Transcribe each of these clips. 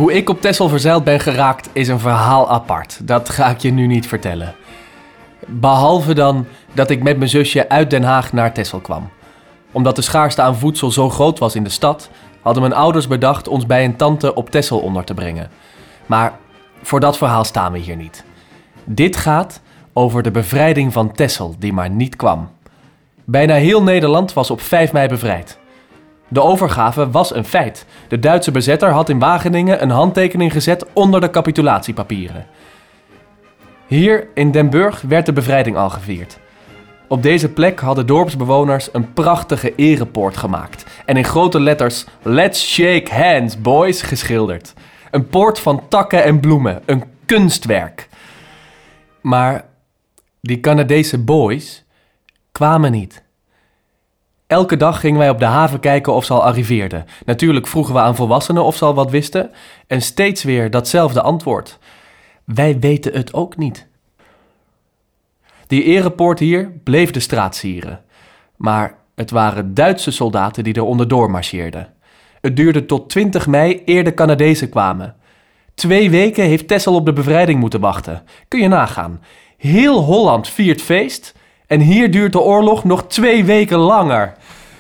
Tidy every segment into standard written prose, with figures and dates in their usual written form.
Hoe ik op Texel verzeild ben geraakt is een verhaal apart. Dat ga ik je nu niet vertellen. Behalve dan dat ik met mijn zusje uit Den Haag naar Texel kwam. Omdat de schaarste aan voedsel zo groot was in de stad, hadden mijn ouders bedacht ons bij een tante op Texel onder te brengen. Maar voor dat verhaal staan we hier niet. Dit gaat over de bevrijding van Texel die maar niet kwam. Bijna heel Nederland was op 5 mei bevrijd. De overgave was een feit. De Duitse bezetter had in Wageningen een handtekening gezet onder de capitulatiepapieren. Hier in Den Burg werd de bevrijding al gevierd. Op deze plek hadden dorpsbewoners een prachtige erepoort gemaakt en in grote letters "Let's shake hands, boys" geschilderd. Een poort van takken en bloemen, een kunstwerk. Maar die Canadese boys kwamen niet. Elke dag gingen wij op de haven kijken of ze al arriveerden. Natuurlijk vroegen we aan volwassenen of ze al wat wisten. En steeds weer datzelfde antwoord. Wij weten het ook niet. Die erepoort hier bleef de straat sieren. Maar het waren Duitse soldaten die er onderdoor marcheerden. Het duurde tot 20 mei eer de Canadezen kwamen. 2 weken heeft Texel op de bevrijding moeten wachten. Kun je nagaan. Heel Holland viert feest en hier duurt de oorlog nog 2 weken langer.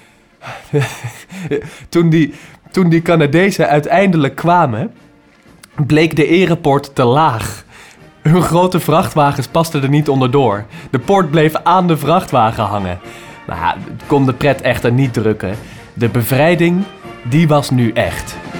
Toen die Canadezen uiteindelijk kwamen, bleek de erepoort te laag. Hun grote vrachtwagens pasten er niet onderdoor. De poort bleef aan de vrachtwagen hangen. Nou ja, het kon de pret echter niet drukken. De bevrijding, die was nu echt.